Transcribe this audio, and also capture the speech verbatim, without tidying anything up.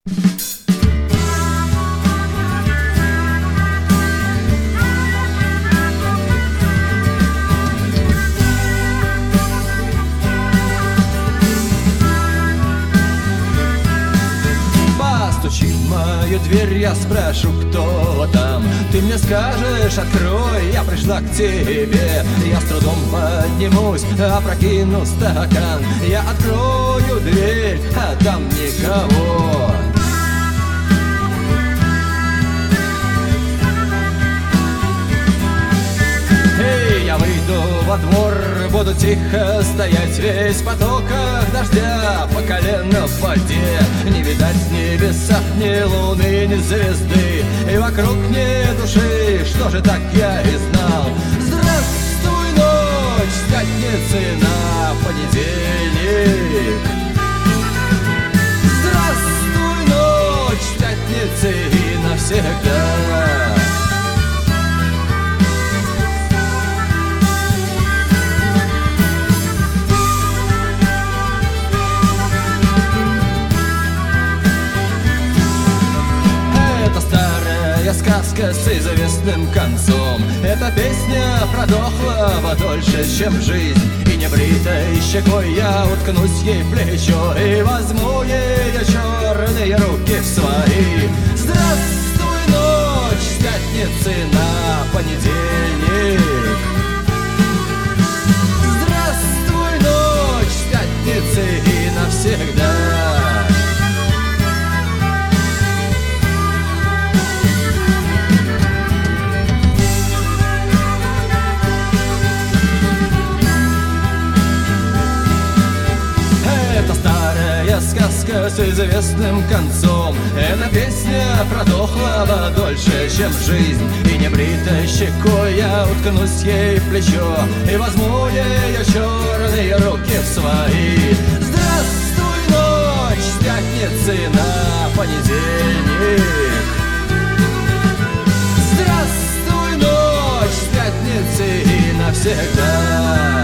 Постучи в мою дверь, я спрошу, кто там. Ты мне скажешь, открой, я пришла к тебе. Я с трудом поднимусь, опрокину стакан. Я открою дверь, а там никого. Эй, я выйду во двор, буду тихо стоять весь в потоках дождя по колено в воде. Не видать в небесах ни луны, ни звезды, и вокруг ни души, что же так я и знал. Здравствуй, ночь, с пятницы на понедельник. Здравствуй, ночь, с пятницы и навсегда. Сказка с известным концом. Эта песня продохла дольше, чем жизнь. И небритой щекой я уткнусь ей в плечо и возьму ее черные руки в свои. Здравствуй, ночь, с пятницы на понедельник. Здравствуй, ночь, с пятницы и навсегда. Сказка с известным концом. Эта песня продохла дольше, чем жизнь. И небритой щекой я уткнусь ей в плечо и возьму ее черные руки в свои. Здравствуй, ночь, с пятницы на понедельник. Здравствуй, ночь, с пятницы и навсегда.